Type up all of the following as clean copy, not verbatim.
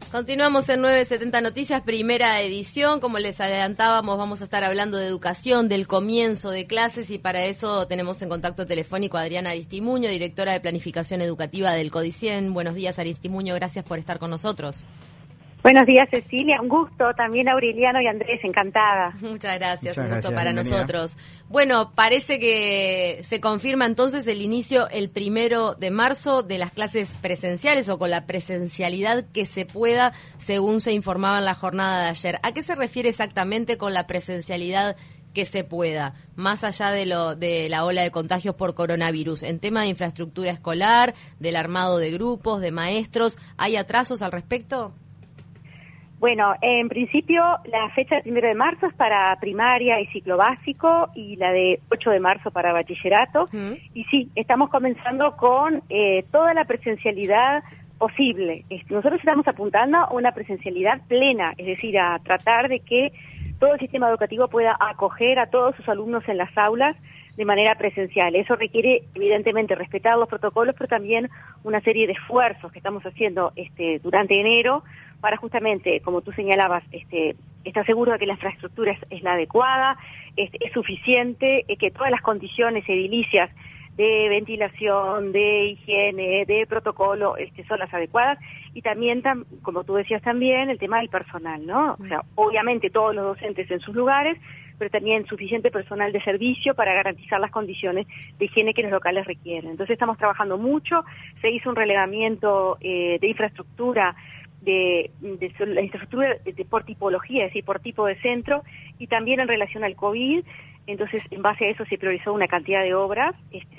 Continuamos en 970 Noticias, primera edición. Como les adelantábamos, vamos a estar hablando de educación, del comienzo de clases, y para eso tenemos en contacto telefónico a Adriana Aristimuño, directora de Planificación Educativa del CODICEN. Buenos días, Aristimuño, gracias por estar con nosotros. Buenos días, Cecilia, un gusto. También Aureliano y Andrés, encantada. Muchas gracias, un gusto para bienvenida. nosotros. Bueno, parece que se confirma entonces el inicio el 1 de marzo de las clases presenciales, o con la presencialidad que se pueda, según se informaba en la jornada de ayer. ¿A qué se refiere exactamente con la presencialidad que se pueda, más allá de la ola de contagios por coronavirus? En tema de infraestructura escolar, del armado de grupos, de maestros, ¿hay atrasos al respecto? Bueno, en principio la fecha del 1 de marzo es para primaria y ciclo básico, y la de 8 de marzo para bachillerato. Y sí, estamos comenzando con toda la presencialidad posible. Nosotros estamos apuntando a una presencialidad plena, es decir, a tratar de que todo el sistema educativo pueda acoger a todos sus alumnos en las aulas de manera presencial. Eso requiere, evidentemente, respetar los protocolos, pero también una serie de esfuerzos que estamos haciendo durante enero para justamente, como tú señalabas, estar seguro de que la infraestructura es la adecuada, es suficiente, que todas las condiciones edilicias de ventilación, de higiene, de protocolo, son las adecuadas, y también, como tú decías también, el tema del personal, ¿no? O sea, obviamente todos los docentes en sus lugares, pero también suficiente personal de servicio para garantizar las condiciones de higiene que los locales requieren. Entonces estamos trabajando mucho, se hizo un relevamiento de infraestructura, de la infraestructura por tipología, es decir, por tipo de centro, y también en relación al COVID. Entonces, en base a eso se priorizó una cantidad de obras,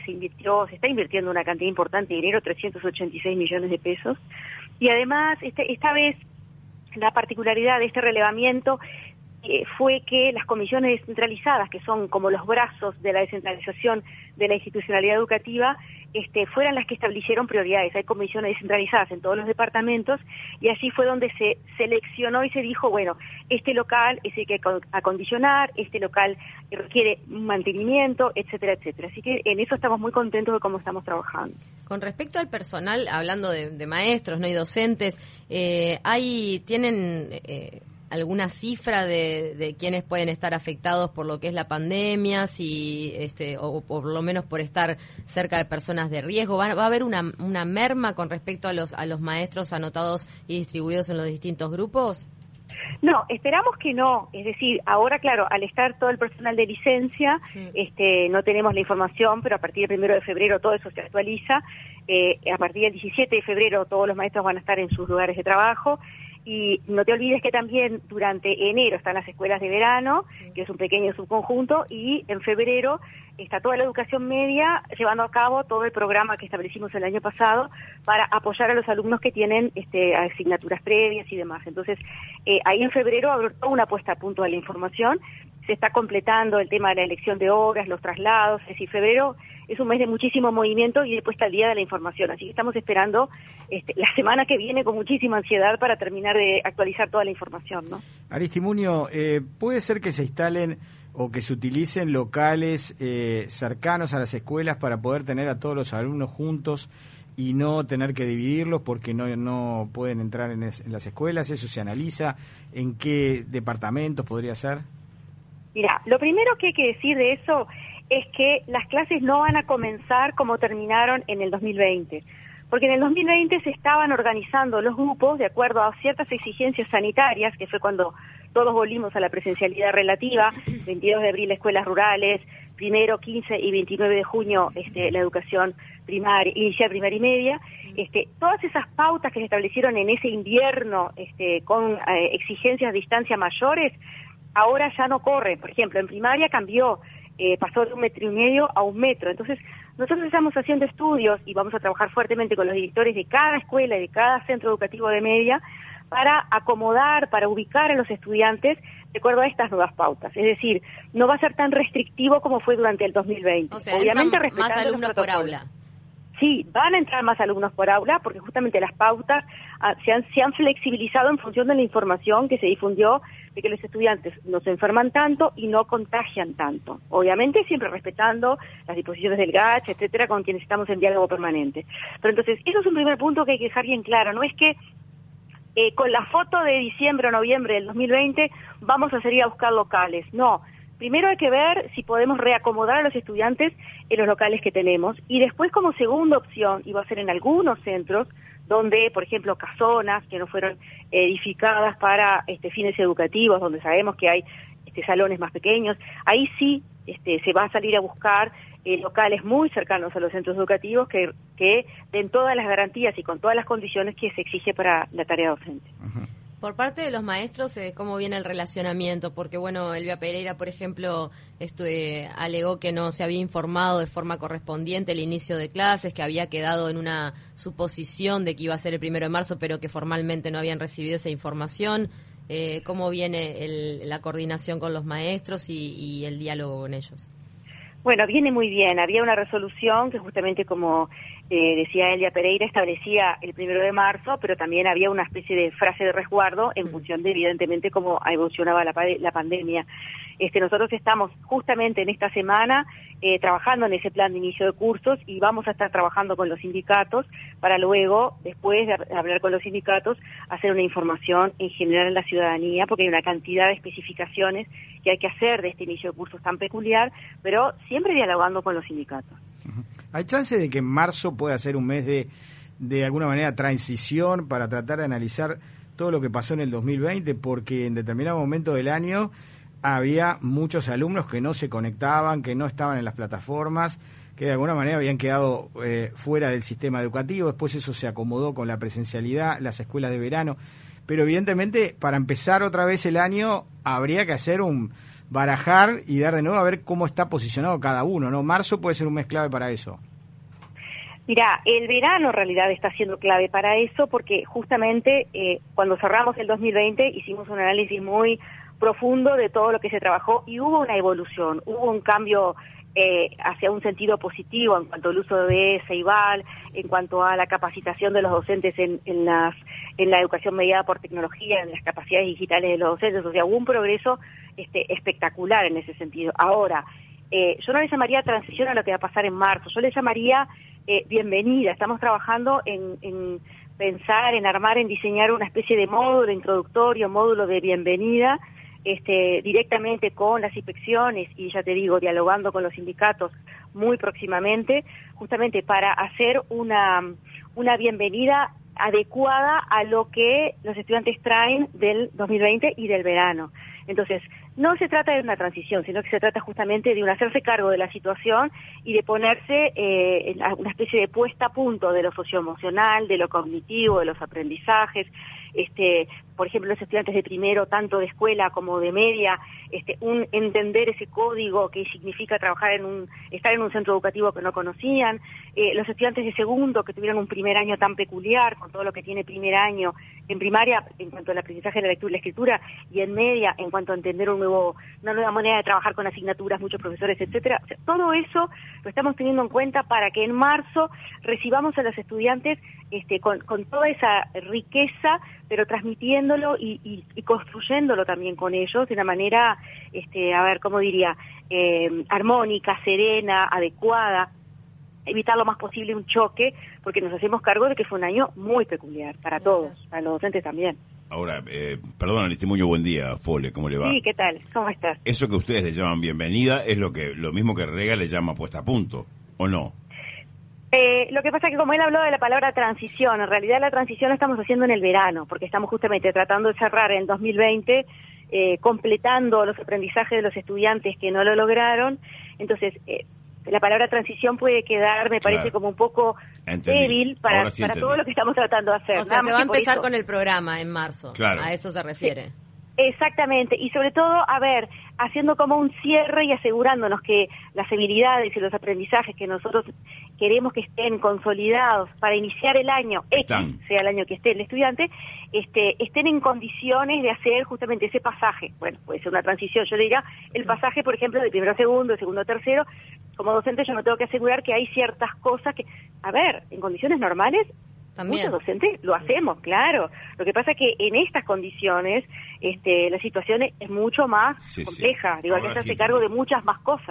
se está invirtiendo una cantidad importante de dinero, 386 millones de pesos, y además esta vez la particularidad de este relevamiento fue que las comisiones descentralizadas, que son como los brazos de la descentralización de la institucionalidad educativa, fueran las que establecieron prioridades. Hay comisiones descentralizadas en todos los departamentos, y allí fue donde se seleccionó y se dijo, bueno, este local es el que hay que acondicionar, este local requiere mantenimiento, etcétera, etcétera. Así que en eso estamos muy contentos de cómo estamos trabajando. Con respecto al personal, hablando de maestros, ¿no?, y docentes, ¿tienen alguna cifra de quiénes pueden estar afectados por lo que es la pandemia, o por lo menos por estar cerca de personas de riesgo? ¿Va a haber una merma con respecto a los maestros anotados y distribuidos en los distintos grupos? No, esperamos que no. Es decir, ahora, claro, al estar todo el personal de licencia, no tenemos la información, pero a partir del 1 de febrero todo eso se actualiza. A partir del 17 de febrero todos los maestros van a estar en sus lugares de trabajo. Y no te olvides que también durante enero están las escuelas de verano, que es un pequeño subconjunto, y en febrero está toda la educación media llevando a cabo todo el programa que establecimos el año pasado para apoyar a los alumnos que tienen asignaturas previas y demás. Entonces, ahí en febrero habrá toda una puesta a punto de la información. Se está completando el tema de la elección de obras, los traslados. Es decir, febrero es un mes de muchísimo movimiento y después está el día de la información. Así que estamos esperando la semana que viene con muchísima ansiedad para terminar de actualizar toda la información, ¿no? Aristimuño, ¿puede ser que se instalen o que se utilicen locales cercanos a las escuelas para poder tener a todos los alumnos juntos y no tener que dividirlos porque no pueden entrar en las escuelas? ¿Eso se analiza? ¿En qué departamentos podría ser? Mira, lo primero que hay que decir de eso es que las clases no van a comenzar como terminaron en el 2020, porque en el 2020 se estaban organizando los grupos de acuerdo a ciertas exigencias sanitarias, que fue cuando todos volvimos a la presencialidad relativa, 22 de abril escuelas rurales, 1, 15 y 29 de junio la educación primaria, inicial, primaria y media. Todas esas pautas que se establecieron en ese invierno con exigencias de distancia mayores, ahora ya no corren. Por ejemplo, en primaria cambió, pasó de 1,5 metros a 1 metro. Entonces, nosotros estamos haciendo estudios y vamos a trabajar fuertemente con los directores de cada escuela y de cada centro educativo de media para acomodar, para ubicar a los estudiantes de acuerdo a estas nuevas pautas. Es decir, no va a ser tan restrictivo como fue durante el 2020. O sea, obviamente respetando más alumnos por aula. Sí, van a entrar más alumnos por aula porque justamente las pautas se han flexibilizado en función de la información que se difundió de que los estudiantes no se enferman tanto y no contagian tanto. Obviamente siempre respetando las disposiciones del GACH, etcétera, con quienes estamos en diálogo permanente. Pero entonces, eso es un primer punto que hay que dejar bien claro. No es que con la foto de diciembre o noviembre del 2020 vamos a salir a buscar locales. No, primero hay que ver si podemos reacomodar a los estudiantes en los locales que tenemos, y después como segunda opción, y va a ser en algunos centros, donde, por ejemplo, casonas que no fueron edificadas para fines educativos, donde sabemos que hay salones más pequeños, ahí sí se va a salir a buscar locales muy cercanos a los centros educativos que den todas las garantías y con todas las condiciones que se exige para la tarea docente. Uh-huh. Por parte de los maestros, ¿cómo viene el relacionamiento? Porque, bueno, Elvia Pereira, por ejemplo, alegó que no se había informado de forma correspondiente el inicio de clases, que había quedado en una suposición de que iba a ser el 1 de marzo, pero que formalmente no habían recibido esa información. ¿Cómo viene la coordinación con los maestros y el diálogo con ellos? Bueno, viene muy bien. Había una resolución que justamente, como decía Elvia Pereira, establecía el 1 de marzo, pero también había una especie de frase de resguardo en función de, evidentemente, cómo evolucionaba la pandemia. Nosotros estamos justamente en esta semana trabajando en ese plan de inicio de cursos y vamos a estar trabajando con los sindicatos para luego, después de hablar con los sindicatos, hacer una información en general a la ciudadanía, porque hay una cantidad de especificaciones que hay que hacer de este inicio de cursos tan peculiar, pero siempre dialogando con los sindicatos. Uh-huh. ¿Hay chance de que en marzo pueda ser un mes de alguna manera transición para tratar de analizar todo lo que pasó en el 2020? Porque en determinado momento del año había muchos alumnos que no se conectaban, que no estaban en las plataformas, que de alguna manera habían quedado fuera del sistema educativo. Después eso se acomodó con la presencialidad, las escuelas de verano. Pero evidentemente, para empezar otra vez el año, habría que hacer un barajar y dar de nuevo a ver cómo está posicionado cada uno, ¿no? Marzo puede ser un mes clave para eso. Mirá, el verano en realidad está siendo clave para eso, porque justamente cuando cerramos el 2020 hicimos un análisis muy profundo de todo lo que se trabajó y hubo una evolución, hubo un cambio hacia un sentido positivo en cuanto al uso de CEIBAL, en cuanto a la capacitación de los docentes en la educación mediada por tecnología, en las capacidades digitales de los docentes. O sea, hubo un progreso espectacular en ese sentido. Ahora, yo no le llamaría transición a lo que va a pasar en marzo, yo le llamaría bienvenida. Estamos trabajando en pensar, en armar, en diseñar una especie de módulo introductorio, módulo de bienvenida, directamente con las inspecciones y, ya te digo, dialogando con los sindicatos muy próximamente, justamente para hacer una bienvenida adecuada a lo que los estudiantes traen del 2020 y del verano. Entonces, no se trata de una transición, sino que se trata justamente de un hacerse cargo de la situación y de ponerse en una especie de puesta a punto de lo socioemocional, de lo cognitivo, de los aprendizajes. Por ejemplo, los estudiantes de primero, tanto de escuela como de media, entender ese código que significa estar en un centro educativo que no conocían, los estudiantes de segundo que tuvieron un primer año tan peculiar, con todo lo que tiene primer año en primaria en cuanto al aprendizaje de la lectura y la escritura, y en media en cuanto a entender una nueva manera de trabajar con asignaturas, muchos profesores, etcétera. O sea, todo eso lo estamos teniendo en cuenta para que en marzo recibamos a los estudiantes con toda esa riqueza, pero transmitiéndolo y construyéndolo también con ellos de una manera, armónica, serena, adecuada, evitar lo más posible un choque, porque nos hacemos cargo de que fue un año muy peculiar para todos, para los docentes también. Ahora, perdón, Aristimuño, buen día, Fole, ¿cómo le va? Sí, ¿qué tal? ¿Cómo estás? Eso que ustedes le llaman bienvenida es lo mismo que Rega le llama puesta a punto, ¿o no? Lo que pasa es que como él habló de la palabra transición, en realidad la transición la estamos haciendo en el verano, porque estamos justamente tratando de cerrar en 2020, completando los aprendizajes de los estudiantes que no lo lograron. Entonces, la palabra transición puede quedar, me parece, como un poco débil para todo lo que estamos tratando de hacer. O sea, se va a empezar con el programa en marzo, claro. A eso se refiere. Sí. Exactamente, y sobre todo, haciendo como un cierre y asegurándonos que las habilidades y los aprendizajes que nosotros queremos que estén consolidados para iniciar el año, sea el año que esté el estudiante, estén en condiciones de hacer justamente ese pasaje. Bueno, puede ser una transición, yo diría, el pasaje, por ejemplo, de primero a segundo, de segundo a tercero. Como docente yo me tengo que asegurar que hay ciertas cosas que, en condiciones normales, también. Muchos docentes lo hacemos, claro. Lo que pasa es que en estas condiciones la situación es mucho más compleja. Digo, hay que hacerse cargo de muchas más cosas.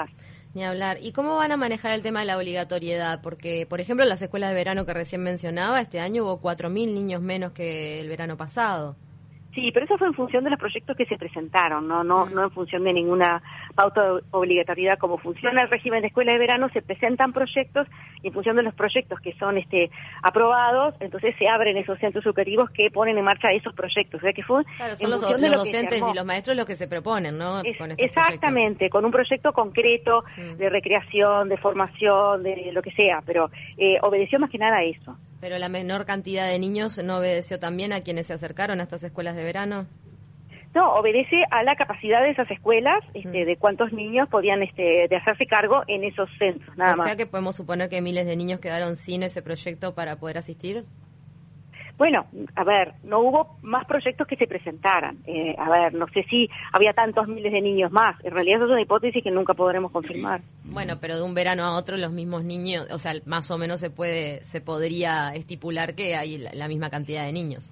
Ni hablar. ¿Y cómo van a manejar el tema de la obligatoriedad? Porque, por ejemplo, en las escuelas de verano que recién mencionaba, este año hubo 4.000 niños menos que el verano pasado. Sí, pero eso fue en función de los proyectos que se presentaron, no en función de ninguna pauta de obligatoriedad. Como funciona el régimen de escuela de verano, se presentan proyectos y en función de los proyectos que son aprobados, entonces se abren esos centros educativos que ponen en marcha esos proyectos. O sea que fue claro, son los docentes y los maestros los que se proponen, ¿no? Con estos exactamente, proyectos. Con un proyecto concreto de recreación, de formación, de lo que sea, pero obedeció más que nada a eso. ¿Pero la menor cantidad de niños no obedeció también a quienes se acercaron a estas escuelas de verano? No, obedece a la capacidad de esas escuelas, de cuántos niños podían de hacerse cargo en esos centros, nada más. O sea que podemos suponer que miles de niños quedaron sin ese proyecto para poder asistir. Bueno, a ver, no hubo más proyectos que se presentaran. A ver, no sé si había tantos miles de niños más. En realidad eso es una hipótesis que nunca podremos confirmar. Bueno, pero de un verano a otro los mismos niños, o sea, más o menos se podría estipular que hay la misma cantidad de niños.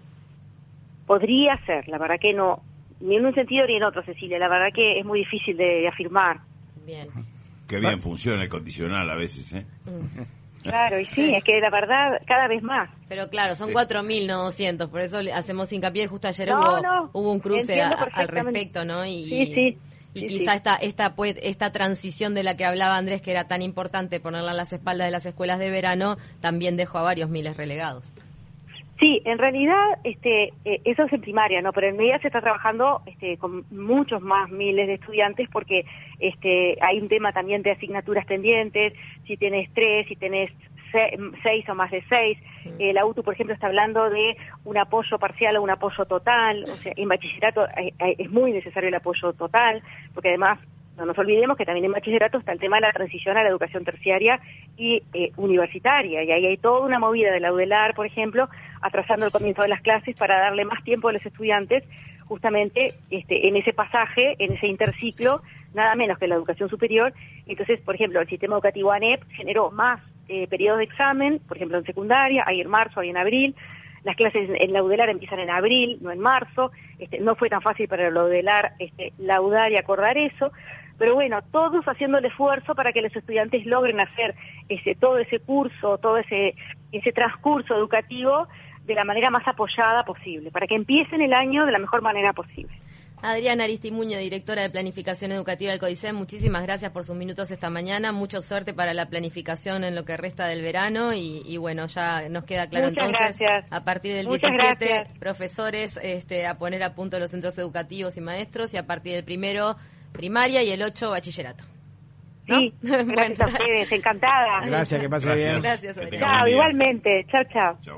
Podría ser, la verdad que no, ni en un sentido ni en otro, Cecilia. La verdad que es muy difícil de afirmar. Bien. Qué bien funciona el condicional a veces, ¿eh? Claro, y sí, es que la verdad, cada vez más. Pero claro, son 4.000, no 200, por eso hacemos hincapié. Justo ayer hubo un cruce al respecto, ¿no? Sí. Y quizá esta transición de la que hablaba Andrés, que era tan importante ponerla a las espaldas de las escuelas de verano, también dejó a varios miles relegados. Sí, en realidad eso es en primaria, ¿no? Pero en media se está trabajando con muchos más miles de estudiantes porque hay un tema también de asignaturas pendientes, si tenés 3, si tenés 6 o más de 6. La UTU, por ejemplo, está hablando de un apoyo parcial o un apoyo total. O sea, en bachillerato es muy necesario el apoyo total, porque además no nos olvidemos que también en bachillerato está el tema de la transición a la educación terciaria y universitaria, y ahí hay toda una movida de la UDELAR, por ejemplo, atrasando el comienzo de las clases para darle más tiempo a los estudiantes justamente en ese pasaje, en ese interciclo, nada menos que la educación superior. Entonces, por ejemplo, el sistema educativo ANEP generó más periodos de examen, por ejemplo en secundaria, hay en marzo, hay en abril. Las clases en la UDELAR empiezan en abril, no en marzo. No fue tan fácil para la UDELAR laudar y acordar eso. Pero bueno, todos haciendo el esfuerzo para que los estudiantes logren hacer todo ese curso, todo ese transcurso educativo de la manera más apoyada posible, para que empiecen el año de la mejor manera posible. Adriana Aristimuño, directora de Planificación Educativa del CODICEN, muchísimas gracias por sus minutos esta mañana. Mucha suerte para la planificación en lo que resta del verano y bueno, ya nos queda claro. Muchas entonces, gracias. A partir del Muchas 17, gracias. Profesores a poner a punto los centros educativos y maestros, y a partir del 1 primaria y el 8 bachillerato. ¿No? Sí, gracias a ustedes, encantada. Gracias, que pase bien. Gracias, Que Adriana. tengan Chao, buen día. igualmente. Chao, chao. Chao.